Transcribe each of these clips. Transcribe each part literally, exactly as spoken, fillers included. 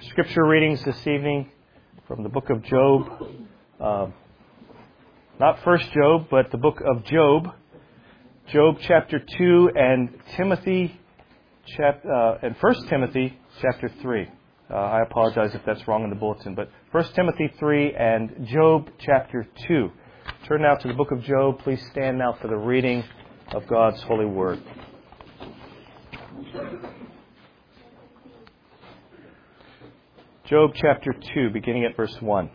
Scripture readings this evening from the book of Job. Uh, not First Job, but the book of Job. Job chapter two and Timothy chap, uh, and First Timothy chapter three. Uh, I apologize if that's wrong in the bulletin, but First Timothy three and Job chapter two. Turn now to the book of Job. Please stand now for the reading of God's holy word. Job chapter two, beginning at verse one.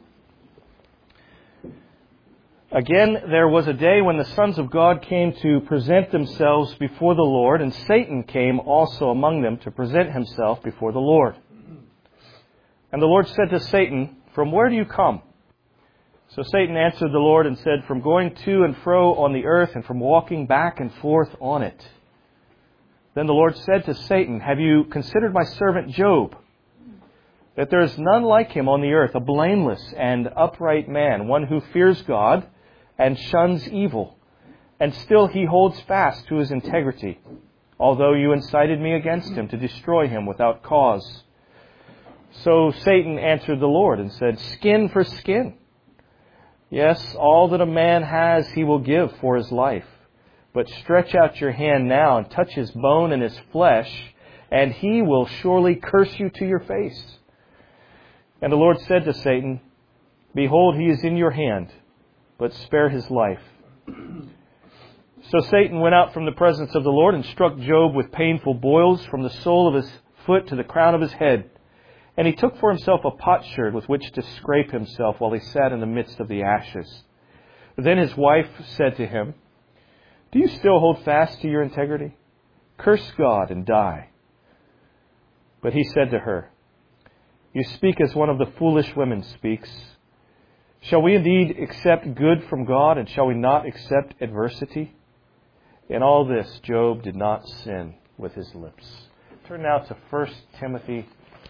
Again, there was a day when the sons of God came to present themselves before the Lord, and Satan came also among them to present himself before the Lord. And the Lord said to Satan, "From where do you come?" So Satan answered the Lord and said, "From going to and fro on the earth, and from walking back and forth on it." Then the Lord said to Satan, "Have you considered my servant Job? That there is none like him on the earth, a blameless and upright man, one who fears God and shuns evil. And still he holds fast to his integrity, although you incited me against him to destroy him without cause." So Satan answered the Lord and said, "Skin for skin. Yes, all that a man has he will give for his life. But stretch out your hand now and touch his bone and his flesh, and he will surely curse you to your face." And the Lord said to Satan, "Behold, he is in your hand, but spare his life." So Satan went out from the presence of the Lord and struck Job with painful boils from the sole of his foot to the crown of his head. And he took for himself a potsherd with which to scrape himself while he sat in the midst of the ashes. Then his wife said to him, "Do you still hold fast to your integrity? Curse God and die." But he said to her, "You speak as one of the foolish women speaks. Shall we indeed accept good from God, and shall we not accept adversity?" In all this, Job did not sin with his lips. Turn now to First Timothy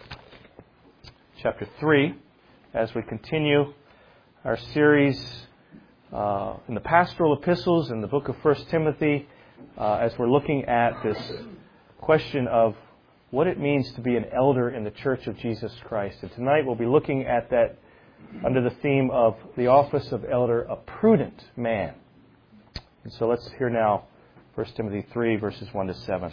chapter three, as we continue our series uh, in the pastoral epistles in the book of First Timothy, uh, as we're looking at this question of what it means to be an elder in the Church of Jesus Christ. And tonight we'll be looking at that under the theme of the office of elder, a prudent man. And so let's hear now First Timothy three, verses one to seven.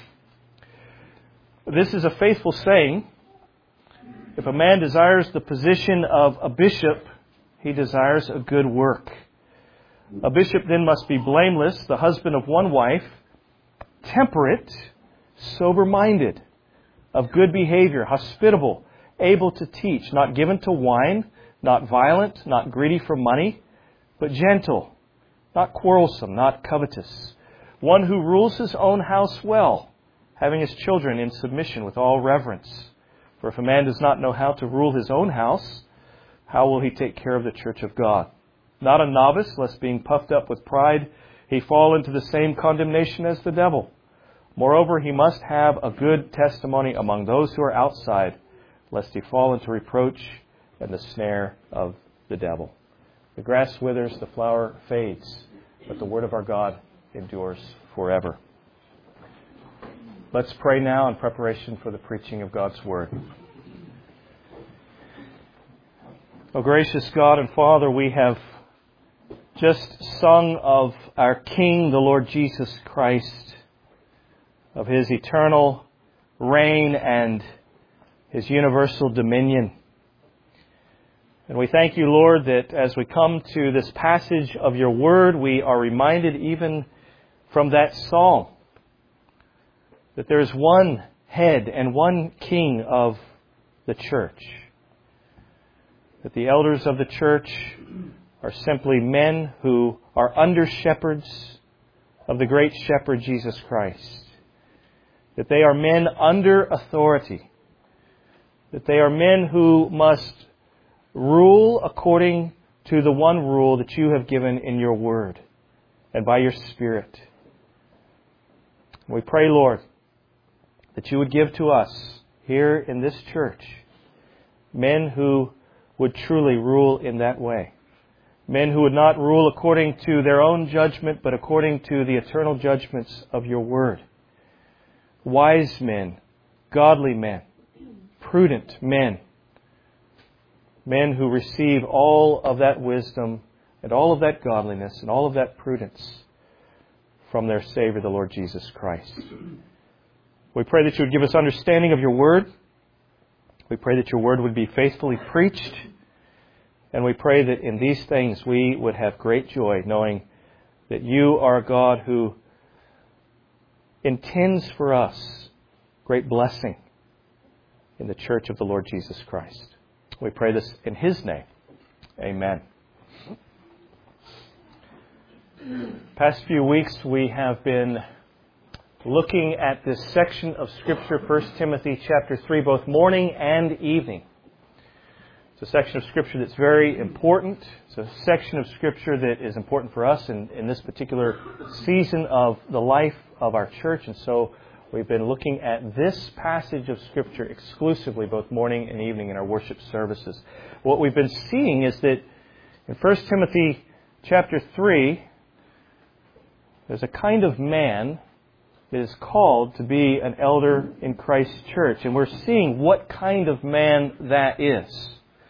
"This is a faithful saying. If a man desires the position of a bishop, he desires a good work. A bishop then must be blameless, the husband of one wife, temperate, sober-minded, of good behavior, hospitable, able to teach, not given to wine, not violent, not greedy for money, but gentle, not quarrelsome, not covetous, one who rules his own house well, having his children in submission with all reverence. For if a man does not know how to rule his own house, how will he take care of the church of God? Not a novice, lest being puffed up with pride, he fall into the same condemnation as the devil. Moreover, he must have a good testimony among those who are outside, lest he fall into reproach and the snare of the devil. The grass withers, the flower fades, but the word of our God endures forever." Let's pray now in preparation for the preaching of God's word. O gracious God and Father, we have just sung of our King, the Lord Jesus Christ, of His eternal reign and His universal dominion. And we thank you, Lord, that as we come to this passage of your word, we are reminded even from that psalm that there is one head and one king of the church. That the elders of the church are simply men who are under shepherds of the great shepherd Jesus Christ. That they are men under authority. That they are men who must rule according to the one rule that you have given in your word and by your Spirit. We pray, Lord, that you would give to us here in this church men who would truly rule in that way. Men who would not rule according to their own judgment, but according to the eternal judgments of your word. Wise men, godly men, prudent men. Men who receive all of that wisdom and all of that godliness and all of that prudence from their Savior, the Lord Jesus Christ. We pray that you would give us understanding of your Word. We pray that your Word would be faithfully preached. And we pray that in these things we would have great joy, knowing that you are a God who intends for us great blessing in the church of the Lord Jesus Christ. We pray this in His name. Amen. Past few weeks we have been looking at this section of Scripture, First Timothy chapter three, both morning and evening. It's a section of Scripture that's very important. It's a section of Scripture that is important for us in, in this particular season of the life of our church. And so we've been looking at this passage of Scripture exclusively, both morning and evening in our worship services. What we've been seeing is that in First Timothy chapter three, there's a kind of man that is called to be an elder in Christ's church. And we're seeing what kind of man that is.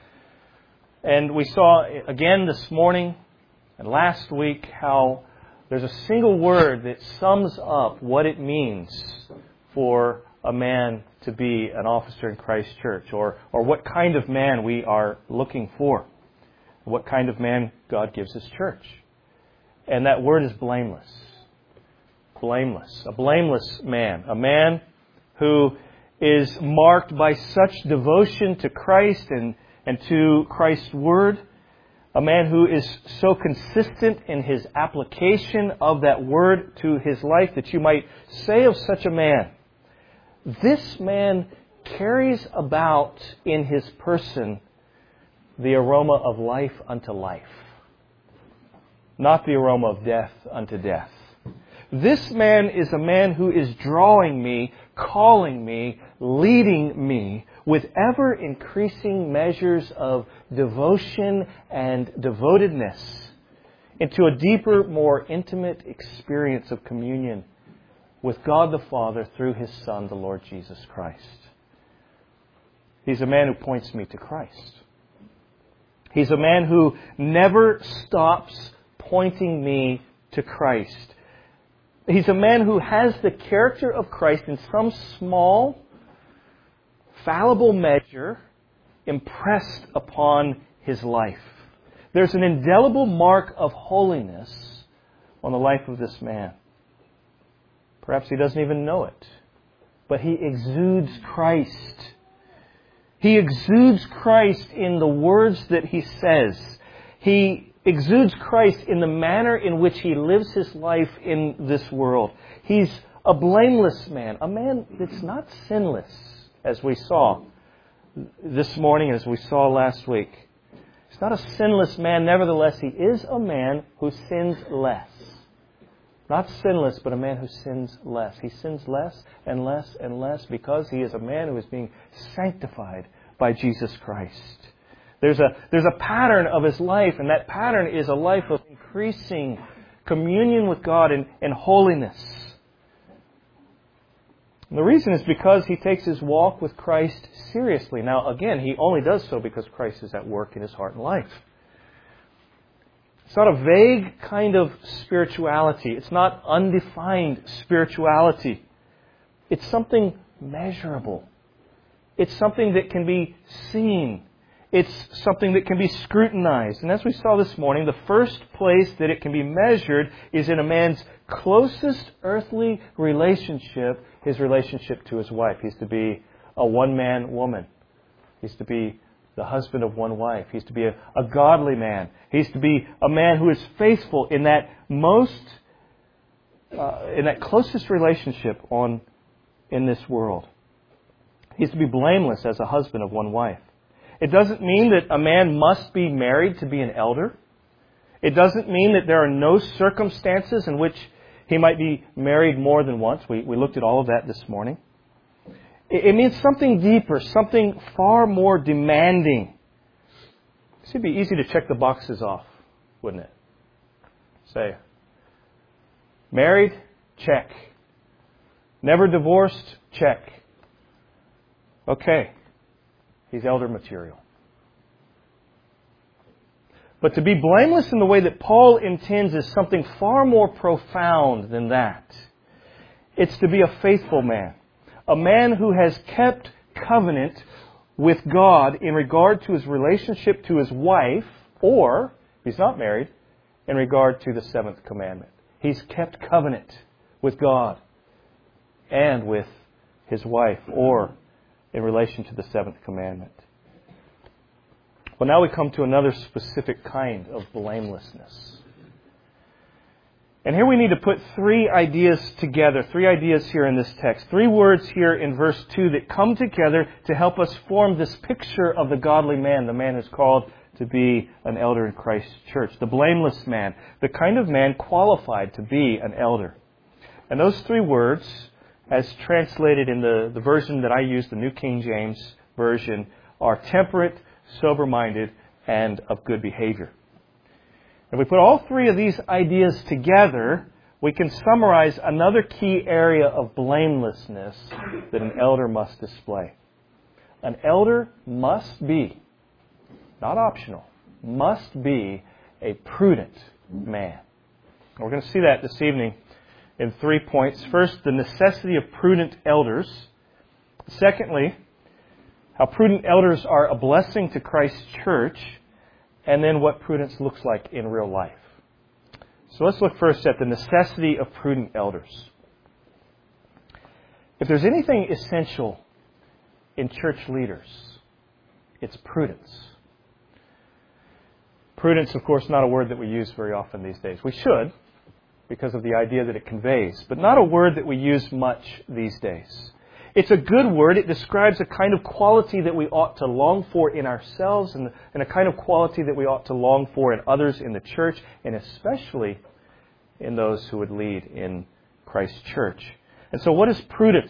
And we saw again this morning and last week how there's a single word that sums up what it means for a man to be an officer in Christ's church, or, or what kind of man we are looking for, what kind of man God gives His church. And that word is blameless. Blameless. A blameless man. A man who is marked by such devotion to Christ and and to Christ's Word, a man who is so consistent in his application of that Word to his life that you might say of such a man, this man carries about in his person the aroma of life unto life, not the aroma of death unto death. This man is a man who is drawing me, calling me, leading me with ever-increasing measures of devotion and devotedness into a deeper, more intimate experience of communion with God the Father through His Son, the Lord Jesus Christ. He's a man who points me to Christ. He's a man who never stops pointing me to Christ. He's a man who has the character of Christ in some small, fallible measure impressed upon his life. There's an indelible mark of holiness on the life of this man. Perhaps he doesn't even know it, but he exudes Christ. He exudes Christ in the words that he says. He exudes Christ in the manner in which he lives his life in this world. He's a blameless man, a man that's not sinless, as we saw this morning, as we saw last week. He's not a sinless man, nevertheless, he is a man who sins less. Not sinless, but a man who sins less. He sins less and less and less because he is a man who is being sanctified by Jesus Christ. There's a, there's a pattern of his life, and that pattern is a life of increasing communion with God and, and holiness. And the reason is because he takes his walk with Christ seriously. Now, again, he only does so because Christ is at work in his heart and life. It's not a vague kind of spirituality. It's not undefined spirituality. It's something measurable. It's something that can be seen. It's something that can be scrutinized. And as we saw this morning, the first place that it can be measured is in a man's closest earthly relationship, his relationship to his wife. He's to be a one-man woman. He's to be the husband of one wife. He's to be a, a godly man. He's to be a man who is faithful in that most, uh, in that closest relationship on in this world. He's to be blameless as a husband of one wife. It doesn't mean that a man must be married to be an elder. It doesn't mean that there are no circumstances in which he might be married more than once. We, we looked at all of that this morning. It, it means something deeper, something far more demanding. It'd be easy to check the boxes off, wouldn't it? Say, married? Check. Never divorced? Check. Okay. He's elder material. But to be blameless in the way that Paul intends is something far more profound than that. It's to be a faithful man. A man who has kept covenant with God in regard to his relationship to his wife, or, if he's not married, in regard to the seventh commandment. He's kept covenant with God and with his wife, or in relation to the seventh commandment. Well, now we come to another specific kind of blamelessness. And here we need to put three ideas together, three ideas here in this text, three words here in verse two that come together to help us form this picture of the godly man, the man who's called to be an elder in Christ's church, the blameless man, the kind of man qualified to be an elder. And those three words, as translated in the, the version that I use, the New King James Version, are temperate, sober-minded, and of good behavior. If we put all three of these ideas together, we can summarize another key area of blamelessness that an elder must display. An elder must be, not optional, must be a prudent man. And we're going to see that this evening in three points. First, the necessity of prudent elders. Secondly, how prudent elders are a blessing to Christ's church, and then what prudence looks like in real life. So let's look first at the necessity of prudent elders. If there's anything essential in church leaders, it's prudence. Prudence, of course, not a word that we use very often these days. We should, because of the idea that it conveys, but not a word that we use much these days. It's a good word. It describes a kind of quality that we ought to long for in ourselves and, and a kind of quality that we ought to long for in others in the church, and especially in those who would lead in Christ's church. And so what is prudence?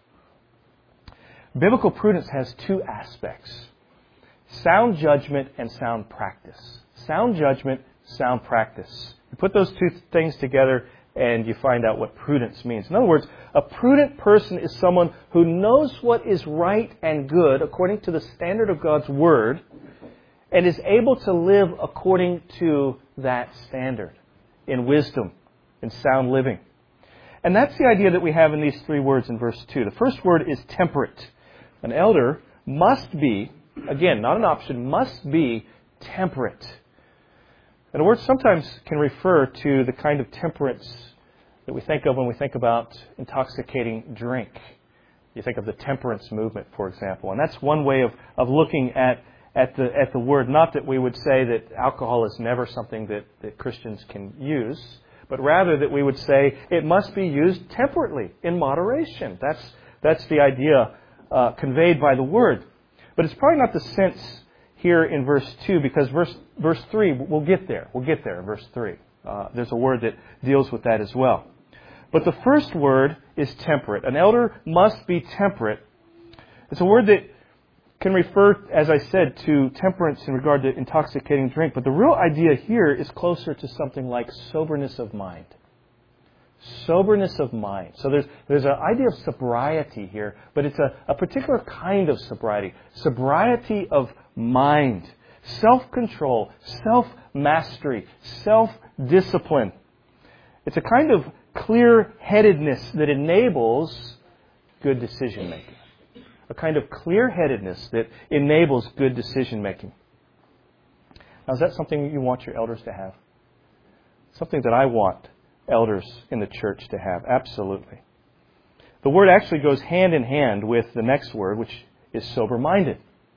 Biblical prudence has two aspects: sound judgment and sound practice. Sound judgment, sound practice. You put those two things together and you find out what prudence means. In other words, a prudent person is someone who knows what is right and good according to the standard of God's Word and is able to live according to that standard in wisdom, in sound living. And that's the idea that we have in these three words in verse two. The first word is temperate. An elder must be, again, not an option, must be temperate. And the word sometimes can refer to the kind of temperance that we think of when we think about intoxicating drink. You think of the temperance movement, for example. And that's one way of, of looking at, at, the, at the word. Not that we would say that alcohol is never something that, that Christians can use, but rather that we would say it must be used temperately, in moderation. That's, that's the idea uh, conveyed by the word. But it's probably not the sense here in verse two, because verse verse three, we'll get there. We'll get there in verse three. Uh, there's a word that deals with that as well. But the first word is temperate. An elder must be temperate. It's a word that can refer, as I said, to temperance in regard to intoxicating drink. But the real idea here is closer to something like soberness of mind. Soberness of mind. So there's there's an idea of sobriety here, but it's a, a particular kind of sobriety. Sobriety of mind. Self-control, self-mastery, self-discipline. It's a kind of clear-headedness that enables good decision-making. A kind of clear-headedness that enables good decision-making. Now, is that something you want your elders to have? Something that I want elders in the church to have. Absolutely. The word actually goes hand in hand with the next word, which is sober-minded.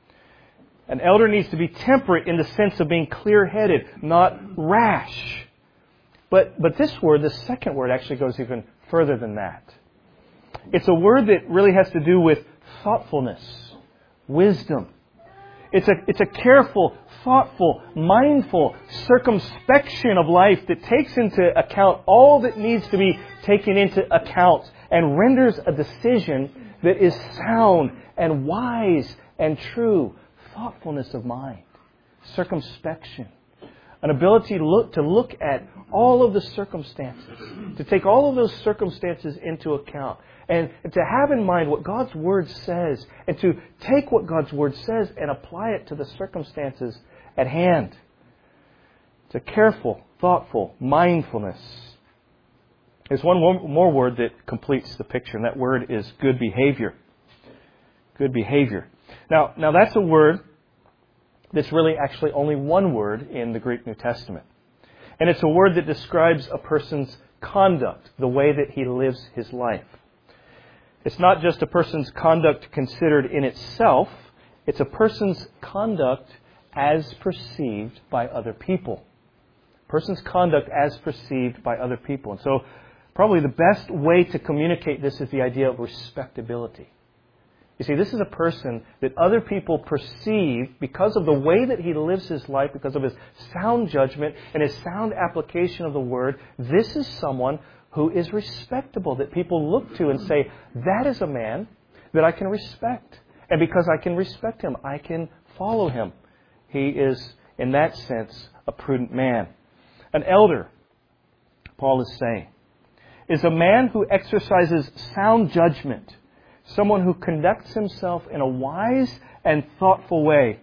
An elder needs to be temperate in the sense of being clear-headed, not rash. But, but this word, the second word, actually goes even further than that. It's a word that really has to do with thoughtfulness, wisdom. It's a, it's a careful, thoughtful, mindful circumspection of life that takes into account all that needs to be taken into account and renders a decision that is sound and wise and true. Thoughtfulness of mind, circumspection. An ability to look, to look at all of the circumstances, to take all of those circumstances into account, and to have in mind what God's Word says, and to take what God's Word says and apply it to the circumstances at hand. It's a careful, thoughtful mindfulness. There's one more word that completes the picture, and that word is good behavior. Good behavior. Now, now that's a word that's really actually only one word in the Greek New Testament. And it's a word that describes a person's conduct, the way that he lives his life. It's not just a person's conduct considered in itself. It's a person's conduct as perceived by other people. A person's conduct as perceived by other people. And so probably the best way to communicate this is the idea of respectability. You see, this is a person that other people perceive because of the way that he lives his life, because of his sound judgment and his sound application of the Word. This is someone who is respectable, that people look to and say, that is a man that I can respect. And because I can respect him, I can follow him. He is, in that sense, a prudent man. An elder, Paul is saying, is a man who exercises sound judgment. Someone who conducts himself in a wise and thoughtful way.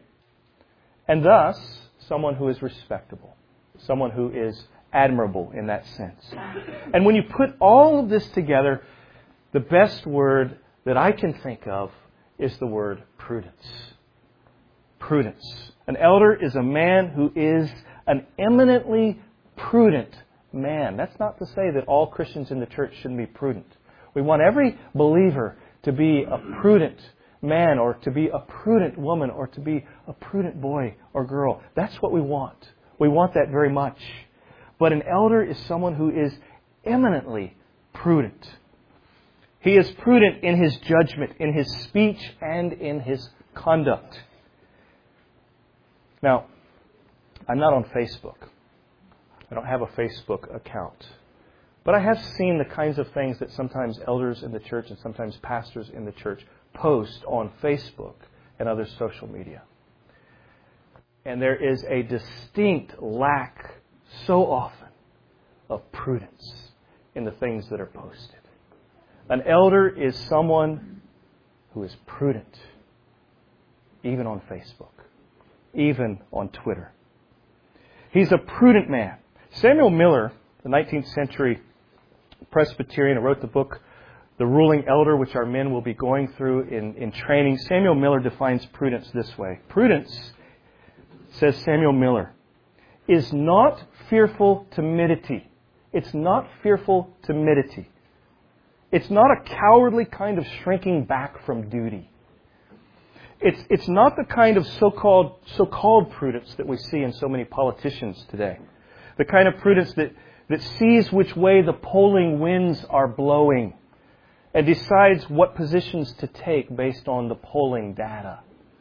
And thus, someone who is respectable. Someone who is admirable in that sense. And when you put all of this together, the best word that I can think of is the word prudence. Prudence. An elder is a man who is an eminently prudent man. That's not to say that all Christians in the church shouldn't be prudent. We want every believer to be a prudent man, or to be a prudent woman, or to be a prudent boy or girl. That's what we want. We want that very much. But an elder is someone who is eminently prudent. He is prudent in his judgment, in his speech, and in his conduct. Now, I'm not on Facebook. I don't have a Facebook account. But I have seen the kinds of things that sometimes elders in the church and sometimes pastors in the church post on Facebook and other social media. And there is a distinct lack so often of prudence in the things that are posted. An elder is someone who is prudent, even on Facebook, even on Twitter. He's a prudent man. Samuel Miller, the nineteenth century Presbyterian, who wrote the book, The Ruling Elder, which our men will be going through in, in training. Samuel Miller defines prudence this way. Prudence, says Samuel Miller, is not fearful timidity. It's not fearful timidity. It's not a cowardly kind of shrinking back from duty. It's, it's not the kind of so-called, so-called prudence that we see in so many politicians today. The kind of prudence that that sees which way the polling winds are blowing and decides what positions to take based on the polling data.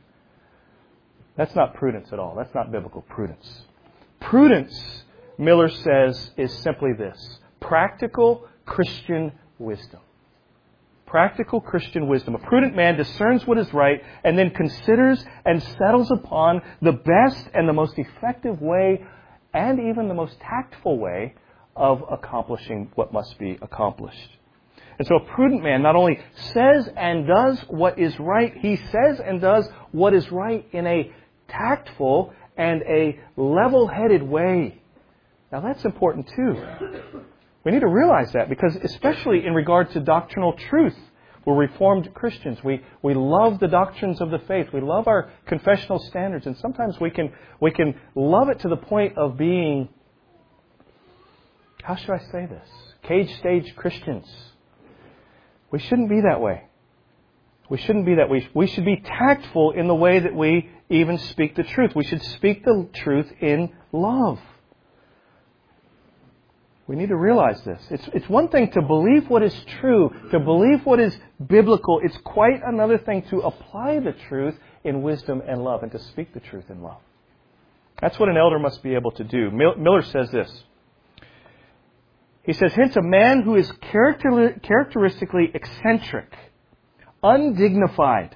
That's not prudence at all. That's not biblical prudence. Prudence, Miller says, is simply this: practical Christian wisdom. Practical Christian wisdom. A prudent man discerns what is right and then considers and settles upon the best and the most effective way, and even the most tactful way, of accomplishing what must be accomplished. And so a prudent man not only says and does what is right, he says and does what is right in a tactful and a level-headed way. Now that's important too. We need to realize that, because especially in regard to doctrinal truth, we're Reformed Christians. We we love the doctrines of the faith. We love our confessional standards, and sometimes we can we can love it to the point of being, how should I say this? Cage stage Christians. We shouldn't be that way. We shouldn't be that way. We should be tactful in the way that we even speak the truth. We should speak the truth in love. We need to realize this. It's, it's one thing to believe what is true, to believe what is biblical. It's quite another thing to apply the truth in wisdom and love, and to speak the truth in love. That's what an elder must be able to do. Miller says this. He says, hence a man who is character- characteristically eccentric, undignified,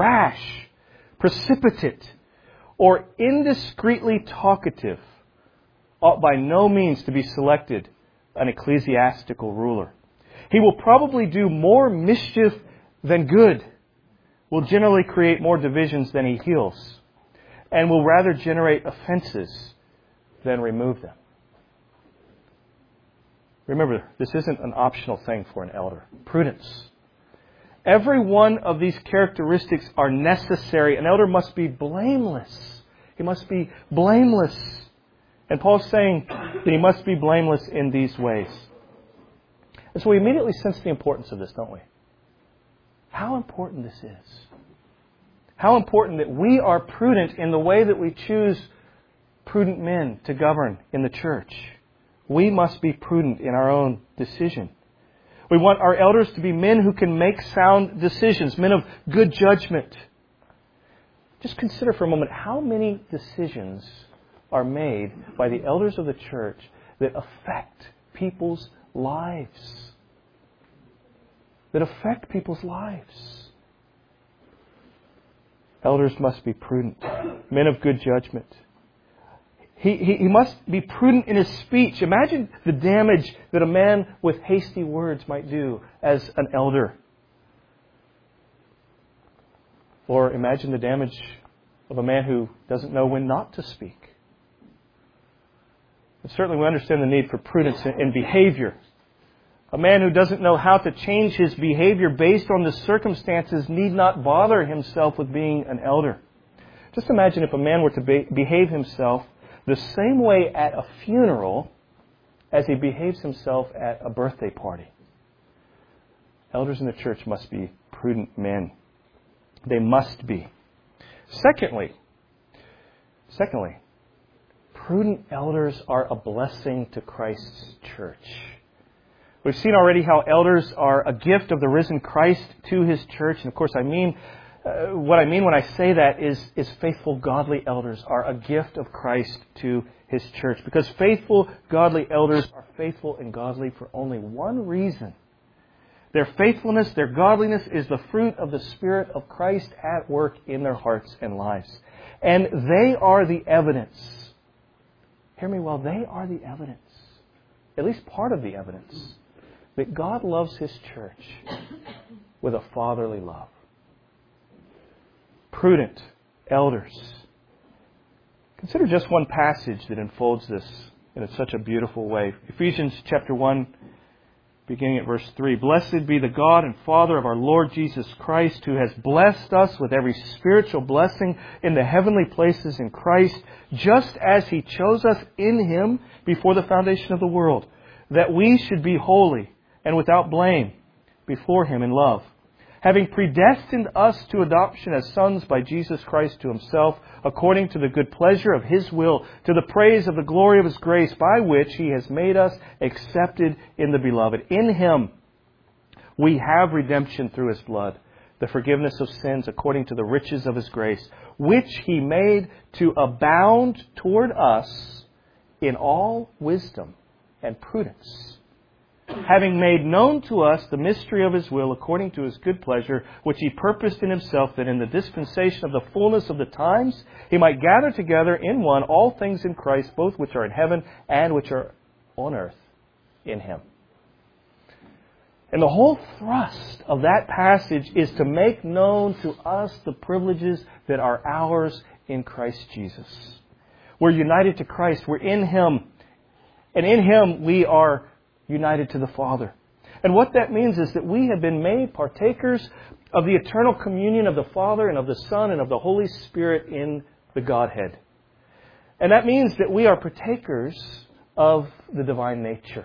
rash, precipitate, or indiscreetly talkative, ought by no means to be selected an ecclesiastical ruler. He will probably do more mischief than good, will generally create more divisions than he heals, and will rather generate offenses than remove them. Remember, this isn't an optional thing for an elder. Prudence. Every one of these characteristics are necessary. An elder must be blameless. He must be blameless. And Paul's saying that he must be blameless in these ways. And so we immediately sense the importance of this, don't we? How important this is. How important that we are prudent in the way that we choose prudent men to govern in the church. We must be prudent in our own decision. We want our elders to be men who can make sound decisions, men of good judgment. Just consider for a moment how many decisions are made by the elders of the church that affect people's lives. That affect people's lives. Elders must be prudent, men of good judgment. He, he, he must be prudent in his speech. Imagine the damage that a man with hasty words might do as an elder. Or imagine the damage of a man who doesn't know when not to speak. And certainly we understand the need for prudence in, in behavior. A man who doesn't know how to change his behavior based on the circumstances need not bother himself with being an elder. Just imagine if a man were to be, behave himself the same way at a funeral as he behaves himself at a birthday party. Elders in the church must be prudent men. They must be. Secondly, secondly, prudent elders are a blessing to Christ's church. We've seen already how elders are a gift of the risen Christ to His church. And of course, I mean, uh, what I mean when I say that is, is faithful, godly elders are a gift of Christ to His church. Because faithful, godly elders are faithful and godly for only one reason. Their faithfulness, their godliness is the fruit of the Spirit of Christ at work in their hearts and lives. And they are the evidence. Hear me well, they are the evidence. At least part of the evidence that God loves His church with a fatherly love. Prudent elders. Consider just one passage that unfolds this in such a beautiful way. Ephesians chapter one, beginning at verse three. Blessed be the God and Father of our Lord Jesus Christ, who has blessed us with every spiritual blessing in the heavenly places in Christ, just as He chose us in Him before the foundation of the world, that we should be holy and without blame before Him in love, having predestined us to adoption as sons by Jesus Christ to Himself, according to the good pleasure of His will, to the praise of the glory of His grace, by which He has made us accepted in the Beloved. In Him we have redemption through His blood, the forgiveness of sins according to the riches of His grace, which He made to abound toward us in all wisdom and prudence, having made known to us the mystery of His will according to His good pleasure, which He purposed in Himself, that in the dispensation of the fullness of the times He might gather together in one all things in Christ, both which are in heaven and which are on earth in Him. And the whole thrust of that passage is to make known to us the privileges that are ours in Christ Jesus. We're united to Christ. We're in Him. And in Him we are united to the Father. And what that means is that we have been made partakers of the eternal communion of the Father and of the Son and of the Holy Spirit in the Godhead. And that means that we are partakers of the divine nature.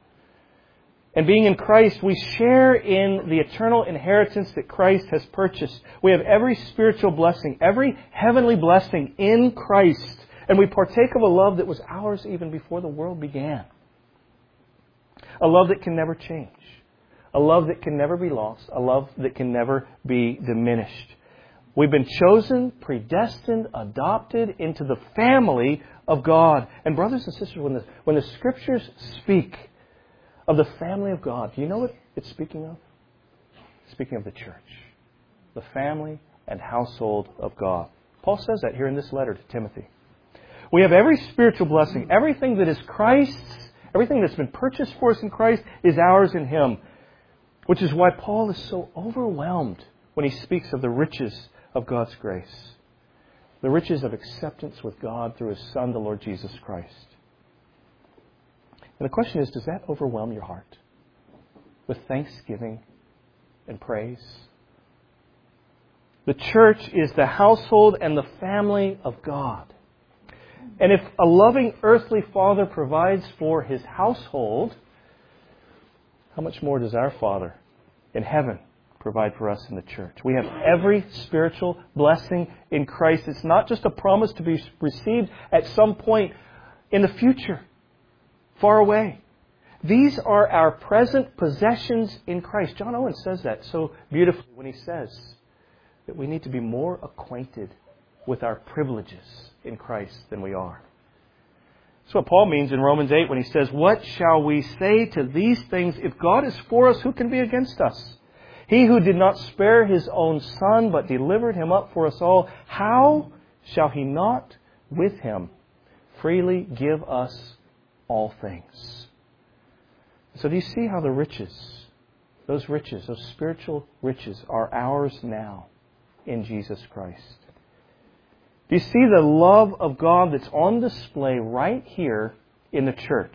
And being in Christ, we share in the eternal inheritance that Christ has purchased. We have every spiritual blessing, every heavenly blessing in Christ. And we partake of a love that was ours even before the world began. A love that can never change. A love that can never be lost. A love that can never be diminished. We've been chosen, predestined, adopted into the family of God. And brothers and sisters, when the, when the Scriptures speak of the family of God, do you know what it's speaking of? It's speaking of the church. The family and household of God. Paul says that here in this letter to Timothy. We have every spiritual blessing. Everything that is Christ's, everything that's been purchased for us in Christ is ours in Him. Which is why Paul is so overwhelmed when he speaks of the riches of God's grace. The riches of acceptance with God through His Son, the Lord Jesus Christ. And the question is, does that overwhelm your heart with thanksgiving and praise? The church is the household and the family of God. And if a loving earthly Father provides for His household, how much more does our Father in heaven provide for us in the church? We have every spiritual blessing in Christ. It's not just a promise to be received at some point in the future, far away. These are our present possessions in Christ. John Owen says that so beautifully when he says that we need to be more acquainted with our privileges in Christ than we are. That's what Paul means in Romans eight when he says, "What shall we say to these things? If God is for us, who can be against us? He who did not spare His own Son, but delivered Him up for us all, how shall He not with Him freely give us all things?" So do you see how the riches, those riches, those spiritual riches are ours now in Jesus Christ? Do you see the love of God that's on display right here in the church?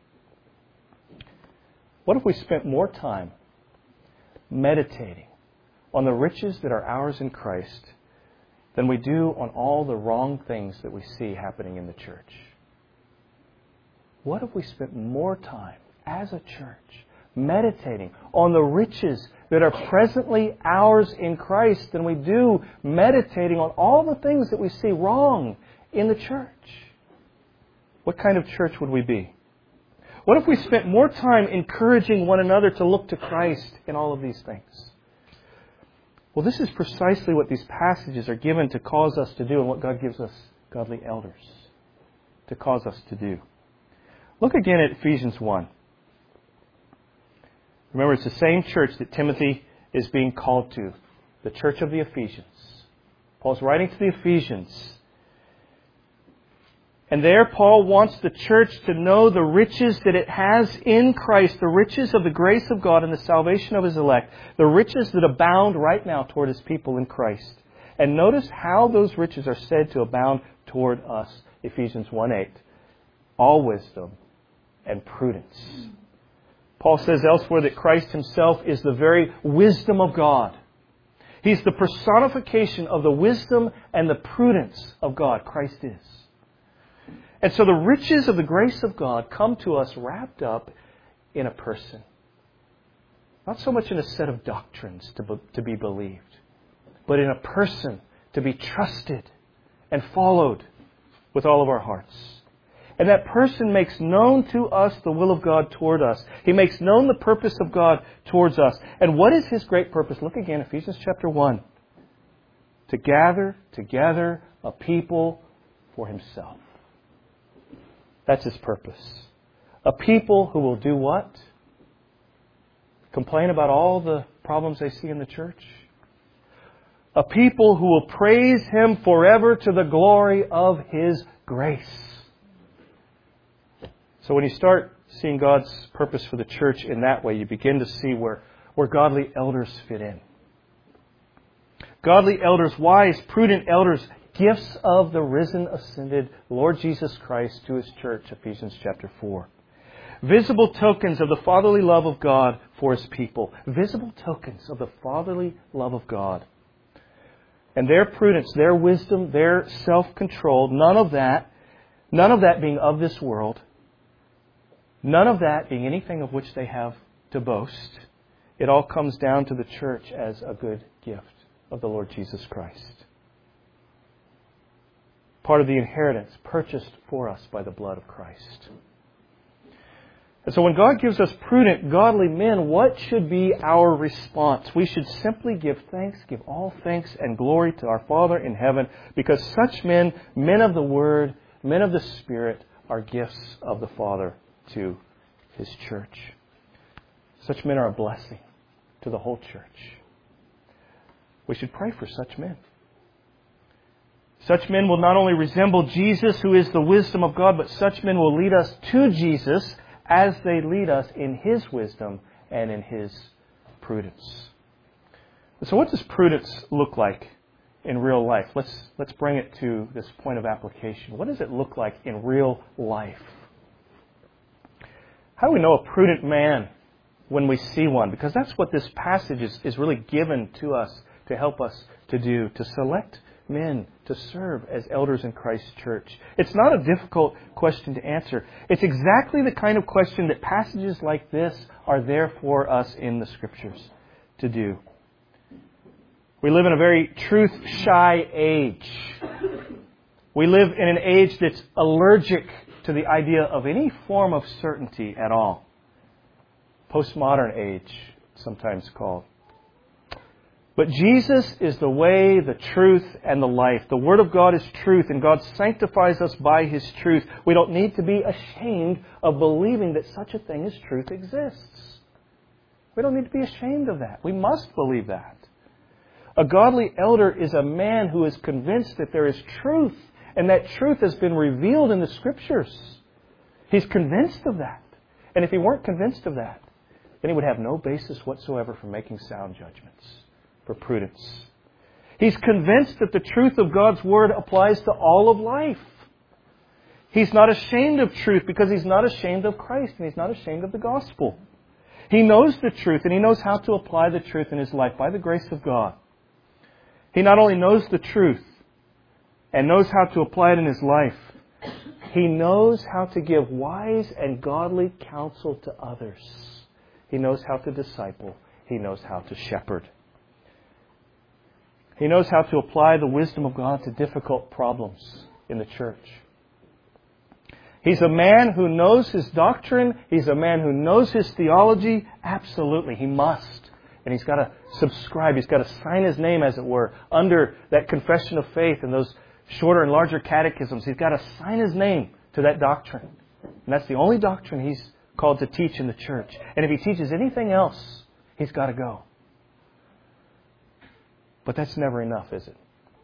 What if we spent more time meditating on the riches that are ours in Christ than we do on all the wrong things that we see happening in the church? What if we spent more time as a church meditating on the riches that are presently ours in Christ than we do meditating on all the things that we see wrong in the church? What kind of church would we be? What if we spent more time encouraging one another to look to Christ in all of these things? Well, this is precisely what these passages are given to cause us to do and what God gives us godly elders to cause us to do. Look again at Ephesians one. Remember, it's the same church that Timothy is being called to, the church of the Ephesians. Paul's writing to the Ephesians. And there Paul wants the church to know the riches that it has in Christ, the riches of the grace of God and the salvation of His elect, the riches that abound right now toward His people in Christ. And notice how those riches are said to abound toward us. Ephesians one eight. All wisdom and prudence. Paul says elsewhere that Christ Himself is the very wisdom of God. He's the personification of the wisdom and the prudence of God. Christ is. And so the riches of the grace of God come to us wrapped up in a person. Not so much in a set of doctrines to be, to be believed, but in a person to be trusted and followed with all of our hearts. And that person makes known to us the will of God toward us. He makes known the purpose of God towards us. And what is His great purpose? Look again, Ephesians chapter one. To gather together a people for Himself. That's His purpose. A people who will do what? Complain about all the problems they see in the church? A people who will praise Him forever to the glory of His grace. So when you start seeing God's purpose for the church in that way, you begin to see where, where godly elders fit in. Godly elders, wise, prudent elders, gifts of the risen, ascended Lord Jesus Christ to His church, Ephesians chapter four. Visible tokens of the fatherly love of God for His people. Visible tokens of the fatherly love of God. And their prudence, their wisdom, their self-control, none of that, none of that being of this world, none of that being anything of which they have to boast. It all comes down to the church as a good gift of the Lord Jesus Christ. Part of the inheritance purchased for us by the blood of Christ. And so when God gives us prudent, godly men, what should be our response? We should simply give thanks, give all thanks and glory to our Father in heaven, because such men, men of the Word, men of the Spirit, are gifts of the Father to His church. Such men are a blessing to the whole church. We should pray for such men. Such men will not only resemble Jesus, who is the wisdom of God, but such men will lead us to Jesus as they lead us in His wisdom and in His prudence. So what does prudence look like in real life? Let's, let's bring it to this point of application. What does it look like in real life? How do we know a prudent man when we see one? Because that's what this passage is, is really given to us to help us to do, to select men to serve as elders in Christ's church. It's not a difficult question to answer. It's exactly the kind of question that passages like this are there for us in the Scriptures to do. We live in a very truth-shy age. We live in an age that's allergic to the idea of any form of certainty at all. Postmodern age, sometimes called. But Jesus is the way, the truth, and the life. The Word of God is truth, and God sanctifies us by His truth. We don't need to be ashamed of believing that such a thing as truth exists. We don't need to be ashamed of that. We must believe that. A godly elder is a man who is convinced that there is truth, and that truth has been revealed in the Scriptures. He's convinced of that. And if he weren't convinced of that, then he would have no basis whatsoever for making sound judgments, for prudence. He's convinced that the truth of God's Word applies to all of life. He's not ashamed of truth because he's not ashamed of Christ and he's not ashamed of the gospel. He knows the truth and he knows how to apply the truth in his life by the grace of God. He not only knows the truth and knows how to apply it in his life, he knows how to give wise and godly counsel to others. He knows how to disciple. He knows how to shepherd. He knows how to apply the wisdom of God to difficult problems in the church. He's a man who knows his doctrine. He's a man who knows his theology. Absolutely, he must. And he's got to subscribe. He's got to sign his name, as it were, under that confession of faith and those shorter and larger catechisms. He's got to sign his name to that doctrine. And that's the only doctrine he's called to teach in the church. And if he teaches anything else, he's got to go. But that's never enough, is it?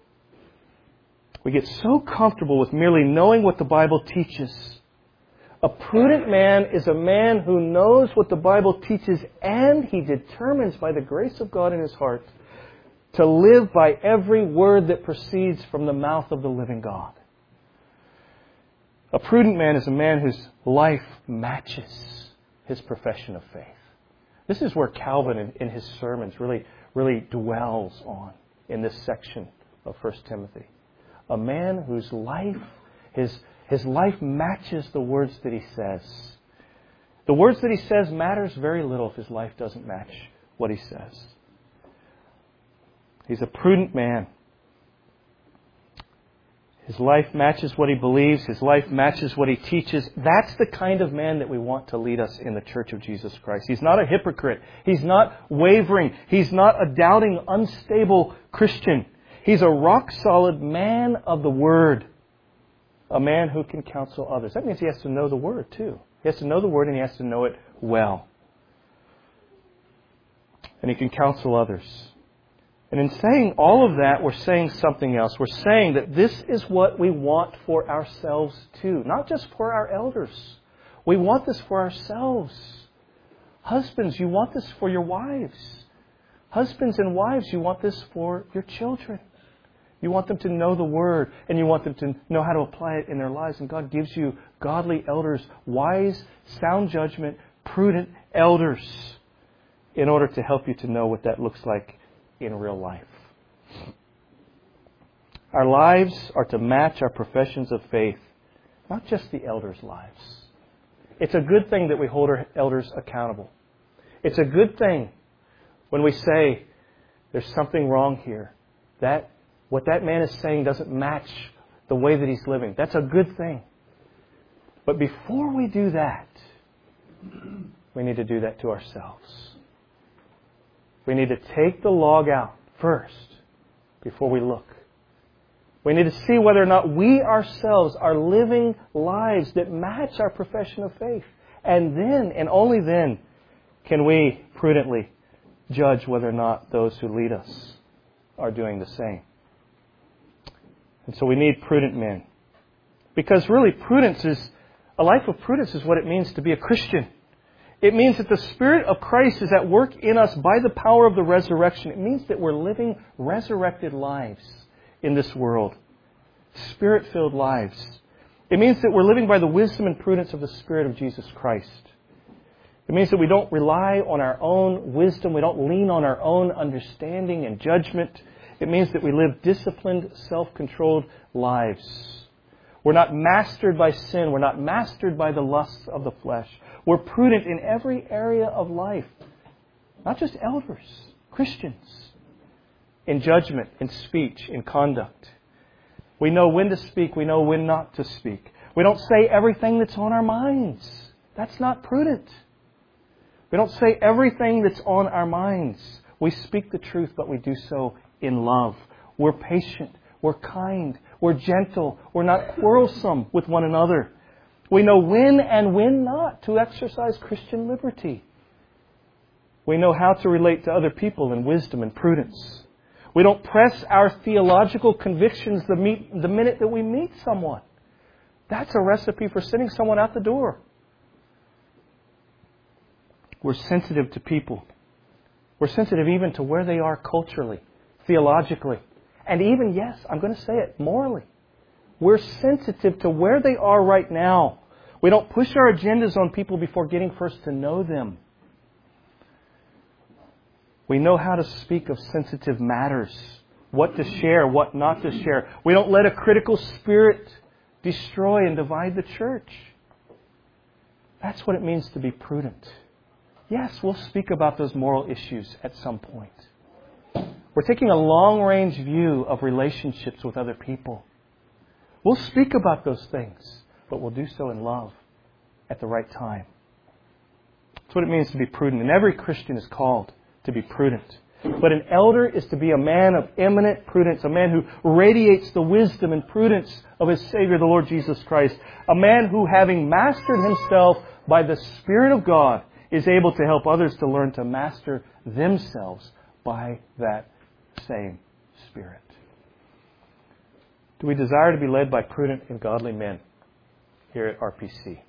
We get so comfortable with merely knowing what the Bible teaches. A prudent man is a man who knows what the Bible teaches, and he determines by the grace of God in his heart to live by every word that proceeds from the mouth of the living God. A prudent man is a man whose life matches his profession of faith. This is where Calvin in, in his sermons really, really dwells on in this section of First Timothy. A man whose life, his, his life matches the words that he says. The words that he says matters very little if his life doesn't match what he says. He's a prudent man. His life matches what he believes. His life matches what he teaches. That's the kind of man that we want to lead us in the Church of Jesus Christ. He's not a hypocrite. He's not wavering. He's not a doubting, unstable Christian. He's a rock-solid man of the Word. A man who can counsel others. That means he has to know the Word too. He has to know the Word and he has to know it well. And he can counsel others. And in saying all of that, we're saying something else. We're saying that this is what we want for ourselves too. Not just for our elders. We want this for ourselves. Husbands, you want this for your wives. Husbands and wives, you want this for your children. You want them to know the Word and you want them to know how to apply it in their lives. And God gives you godly elders, wise, sound judgment, prudent elders in order to help you to know what that looks like in real life. Our lives are to match our professions of faith, not just the elders' lives. It's a good thing that we hold our elders accountable. It's a good thing when we say there's something wrong here. That what that man is saying doesn't match the way that he's living. That's a good thing. But before we do that, we need to do that to ourselves. We need to take the log out first before we look. We need to see whether or not we ourselves are living lives that match our profession of faith. And then, and only then, can we prudently judge whether or not those who lead us are doing the same. And so we need prudent men. Because really, prudence is, a life of prudence is what it means to be a Christian. It means that the Spirit of Christ is at work in us by the power of the resurrection. It means that we're living resurrected lives in this world. Spirit-filled lives. It means that we're living by the wisdom and prudence of the Spirit of Jesus Christ. It means that we don't rely on our own wisdom. We don't lean on our own understanding and judgment. It means that we live disciplined, self-controlled lives. We're not mastered by sin. We're not mastered by the lusts of the flesh. We're prudent in every area of life. Not just elders, Christians. In judgment, in speech, in conduct. We know when to speak. We know when not to speak. We don't say everything that's on our minds. That's not prudent. We don't say everything that's on our minds. We speak the truth, but we do so in love. We're patient. We're kind. We're gentle. We're not quarrelsome with one another. We know when and when not to exercise Christian liberty. We know how to relate to other people in wisdom and prudence. We don't press our theological convictions the, meet, the minute that we meet someone. That's a recipe for sending someone out the door. We're sensitive to people. We're sensitive even to where they are culturally, theologically, and even, yes, I'm going to say it, morally. We're sensitive to where they are right now. We don't push our agendas on people before getting first to know them. We know how to speak of sensitive matters, what to share, what not to share. We don't let a critical spirit destroy and divide the church. That's what it means to be prudent. Yes, we'll speak about those moral issues at some point. We're taking a long-range view of relationships with other people. We'll speak about those things, but we'll do so in love at the right time. That's what it means to be prudent. And every Christian is called to be prudent. But an elder is to be a man of eminent prudence, a man who radiates the wisdom and prudence of his Savior, the Lord Jesus Christ. A man who, having mastered himself by the Spirit of God, is able to help others to learn to master themselves by that same Spirit. Do we desire to be led by prudent and godly men here at R P C?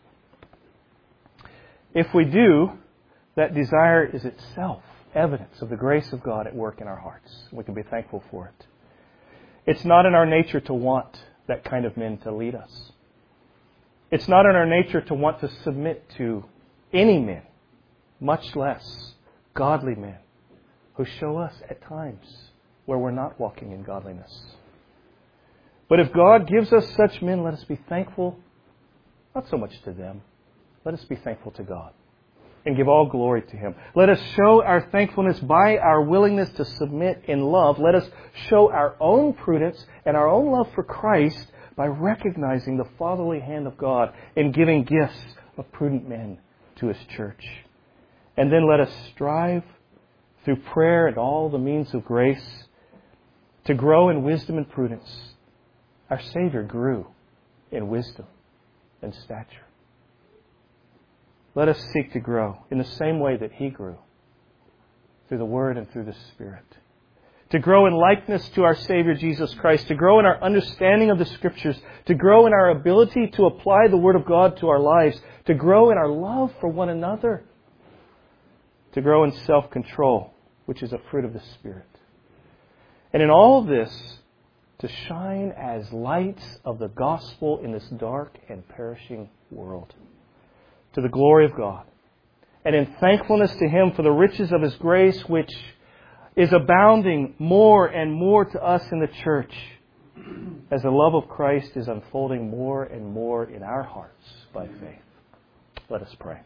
If we do, that desire is itself evidence of the grace of God at work in our hearts. We can be thankful for it. It's not in our nature to want that kind of men to lead us. It's not in our nature to want to submit to any men, much less godly men, who show us at times where we're not walking in godliness. But if God gives us such men, let us be thankful, not so much to them. Let us be thankful to God and give all glory to Him. Let us show our thankfulness by our willingness to submit in love. Let us show our own prudence and our own love for Christ by recognizing the fatherly hand of God in giving gifts of prudent men to His church. And then let us strive through prayer and all the means of grace to grow in wisdom and prudence. Our Savior grew in wisdom and stature. Let us seek to grow in the same way that He grew, through the Word and through the Spirit. To grow in likeness to our Savior Jesus Christ, to grow in our understanding of the Scriptures, to grow in our ability to apply the Word of God to our lives, to grow in our love for one another, to grow in self-control, which is a fruit of the Spirit. And in all this, to shine as lights of the gospel in this dark and perishing world, to the glory of God, and in thankfulness to Him for the riches of His grace, which is abounding more and more to us in the church, as the love of Christ is unfolding more and more in our hearts by faith. Let us pray.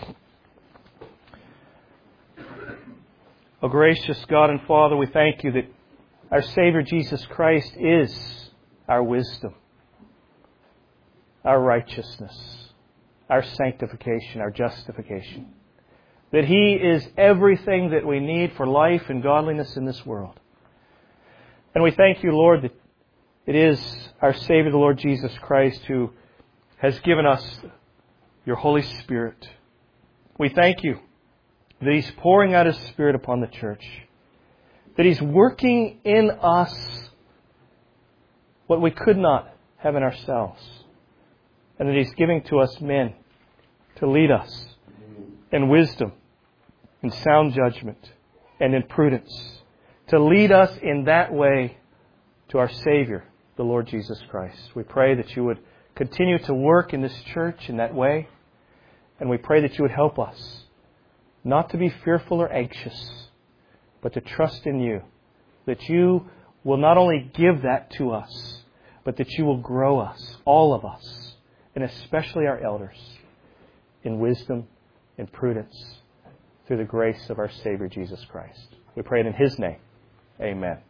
O gracious God and Father, we thank You that our Savior Jesus Christ is our wisdom, our righteousness, our sanctification, our justification. That He is everything that we need for life and godliness in this world. And we thank You, Lord, that it is our Savior, the Lord Jesus Christ, who has given us Your Holy Spirit. We thank You that He's pouring out His Spirit upon the church. That He's working in us what we could not have in ourselves. And that He's giving to us men to lead us in wisdom, in sound judgment, and in prudence. To lead us in that way to our Savior, the Lord Jesus Christ. We pray that You would continue to work in this church in that way. And we pray that You would help us not to be fearful or anxious, but to trust in You. That You will not only give that to us, but that You will grow us, all of us, and especially our elders, in wisdom and prudence through the grace of our Savior Jesus Christ. We pray it in His name. Amen.